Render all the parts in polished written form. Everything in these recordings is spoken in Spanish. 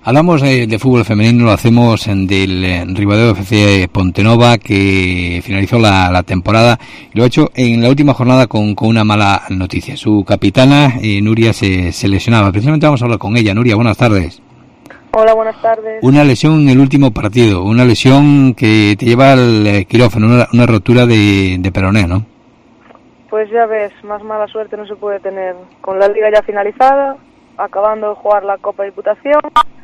Hablamos de fútbol femenino, lo hacemos del Ribadeo FC Pontenova, que finalizó la temporada y lo ha hecho en la última jornada con una mala noticia. Su capitana, Nuria, se lesionaba. Precisamente vamos a hablar con ella. Nuria, buenas tardes. Hola, buenas tardes. Una lesión en el último partido, una lesión que te lleva al quirófano, una rotura de peroné, ¿no? Pues ya ves, más mala suerte no se puede tener. Con la liga ya finalizada, acabando de jugar la Copa Diputación,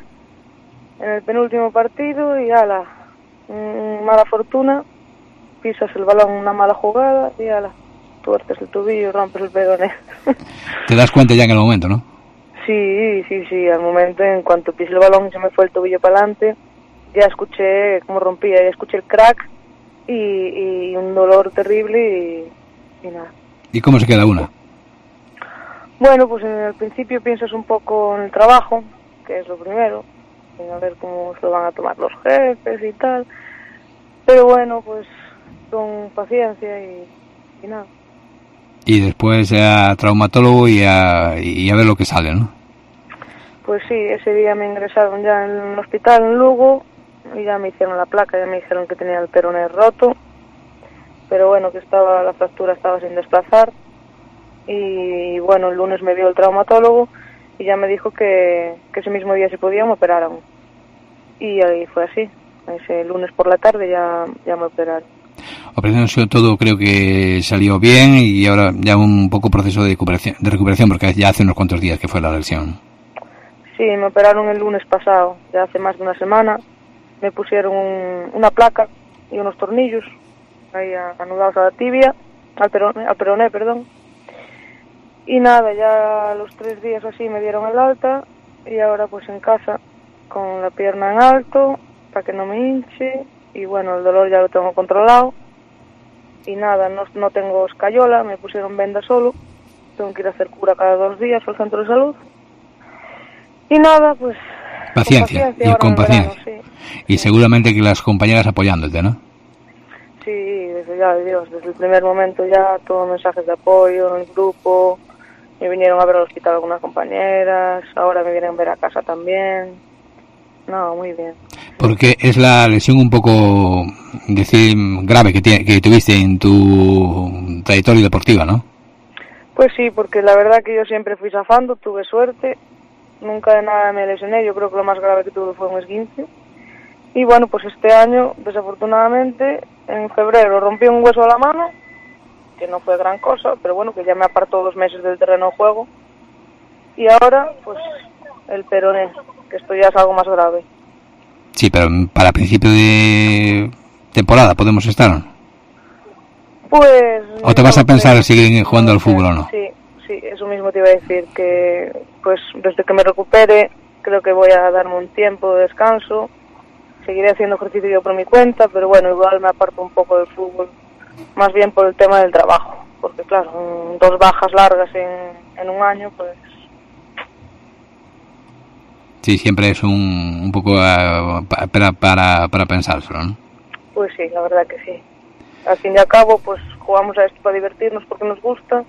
en el penúltimo partido y ala, mala fortuna, pisas el balón una mala jugada y ala, tuerces el tobillo y rompes el peroné. Te das cuenta ya en el momento, ¿no? Sí, al momento, en cuanto pisé el balón y se me fue el tobillo para adelante, ya escuché cómo rompía, ya escuché el crack y un dolor terrible y nada. ¿Y cómo se queda una? Bueno, pues en el principio piensas un poco en el trabajo, que es lo primero, a ver cómo se lo van a tomar los jefes y tal, pero bueno, pues con paciencia y nada. Y después a traumatólogo y a ver lo que sale, ¿no? Pues sí, ese día me ingresaron ya en el hospital en Lugo y ya me hicieron la placa, ya me dijeron que tenía el peroné roto, pero bueno, que la fractura estaba sin desplazar y bueno, el lunes me vio el traumatólogo y ya me dijo que ese mismo día si podía me operaran. Y ahí fue así, ese lunes por la tarde ya me operaron. Operación sobre todo creo que salió bien y ahora ya un poco proceso de recuperación porque ya hace unos cuantos días que fue la lesión. Sí, me operaron el lunes pasado, ya hace más de una semana. Me pusieron una placa y unos tornillos ahí anudados a la tibia, al peroné, perdón. Y nada, ya a los 3 días así me dieron el alta y ahora pues en casa con la pierna en alto para que no me hinche y bueno, el dolor ya lo tengo controlado y nada, no tengo escayola, me pusieron venda solo, tengo que ir a hacer cura cada 2 días al centro de salud y nada, pues paciencia y con paciencia verano, sí. Y seguramente que las compañeras apoyándote, ¿no? Sí, desde el primer momento ya todos mensajes de apoyo en el grupo, me vinieron a ver al hospital algunas compañeras, ahora me vienen a ver a casa también. No, muy bien. Porque es la lesión un poco, decir, grave que tuviste en tu trayectoria deportiva, ¿no? Pues sí, porque la verdad que yo siempre fui zafando, tuve suerte, nunca de nada me lesioné, yo creo que lo más grave que tuve fue un esguince. Y bueno, pues este año, desafortunadamente, en febrero rompí un hueso a la mano, que no fue gran cosa, pero bueno, que ya me apartó 2 meses del terreno de juego. Y ahora, pues, el peroné, que esto ya es algo más grave. Sí, pero para principio de temporada podemos estar. Pues... ¿O te vas a pensar seguir jugando al fútbol o no? Sí, eso mismo te iba a decir, que pues desde que me recupere, creo que voy a darme un tiempo de descanso. Seguiré haciendo ejercicio yo por mi cuenta, pero bueno, igual me aparto un poco del fútbol, más bien por el tema del trabajo, porque claro, 2 bajas largas en un año, pues... Sí, siempre es un poco para pensárselo, ¿no? Pues sí, la verdad que sí. Al fin y al cabo, pues jugamos a esto para divertirnos porque nos gusta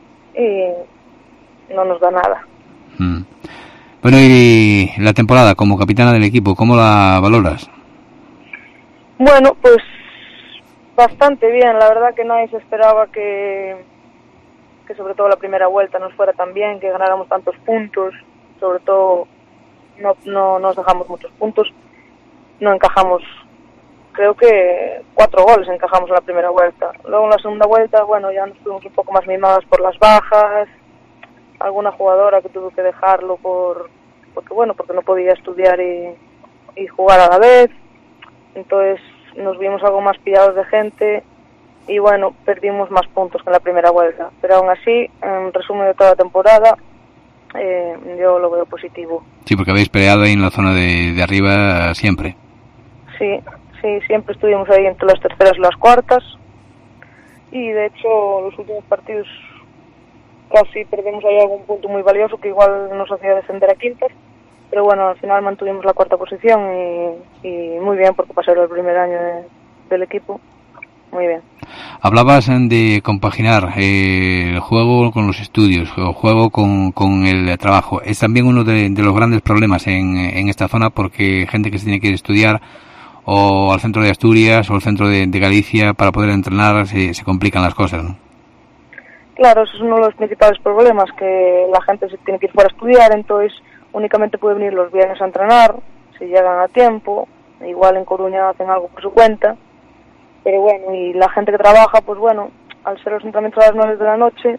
y no nos da nada. Bueno, y la temporada como capitana del equipo, ¿cómo la valoras? Bueno, pues bastante bien. La verdad que nadie se esperaba que sobre todo la primera vuelta nos fuera tan bien, que ganáramos tantos puntos. Sobre todo no nos dejamos muchos puntos. No encajamos, creo que 4 goles encajamos en la primera vuelta. Luego en la segunda vuelta, bueno, ya nos fuimos un poco más mimadas por las bajas. Alguna jugadora que tuvo que dejarlo porque no podía estudiar y jugar a la vez, entonces nos vimos algo más pillados de gente y bueno, perdimos más puntos que en la primera vuelta, pero aún así, en resumen de toda la temporada, yo lo veo positivo. Sí, porque habéis peleado ahí en la zona de arriba siempre. Sí, siempre estuvimos ahí entre las terceras y las cuartas y de hecho los últimos partidos casi perdemos ahí algún punto muy valioso que igual nos hacía descender a quintas, pero bueno, al final mantuvimos la 4ª posición y muy bien porque pasé el primer año del equipo muy bien. Hablabas de compaginar el juego con los estudios, el juego con el trabajo. Es también uno de los grandes problemas en esta zona, porque gente que se tiene que ir a estudiar o al centro de Asturias o al centro de Galicia para poder entrenar, se complican las cosas, ¿no? Claro, eso es uno de los principales problemas, que la gente se tiene que ir fuera a estudiar, entonces únicamente puede venir los viernes a entrenar, si llegan a tiempo. Igual en Coruña hacen algo por su cuenta, pero bueno, y la gente que trabaja, pues bueno, al ser los entrenamientos a las 9 de la noche,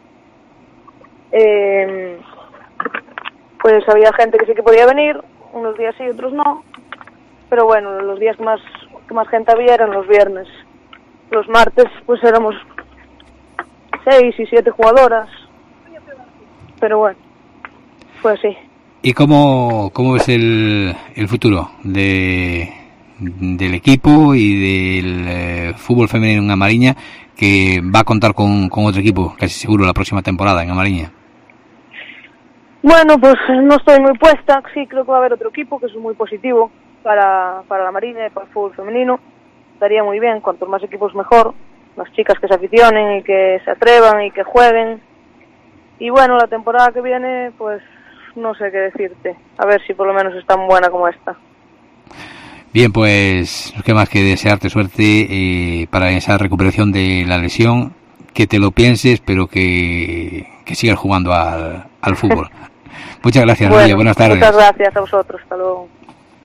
pues había gente que sí que podía venir, unos días sí, otros no, pero bueno, los días que más gente había eran los viernes. Los martes pues éramos 6 y 7 jugadoras, pero bueno, pues sí. ¿Y cómo ves el futuro del equipo y del fútbol femenino en Amariña, que va a contar con otro equipo casi seguro la próxima temporada en Amariña? Bueno, pues no estoy muy puesta. Sí, creo que va a haber otro equipo, que es muy positivo para la Mariña y para el fútbol femenino. Estaría muy bien, cuantos más equipos mejor, las chicas que se aficionen y que se atrevan y que jueguen. Y bueno, la temporada que viene, pues no sé qué decirte, a ver si por lo menos es tan buena como esta. Bien, pues no queda más que desearte suerte para esa recuperación de la lesión, que te lo pienses, pero que sigas jugando al fútbol. Muchas gracias, bueno, Nuria, buenas tardes. Muchas gracias a vosotros, hasta luego.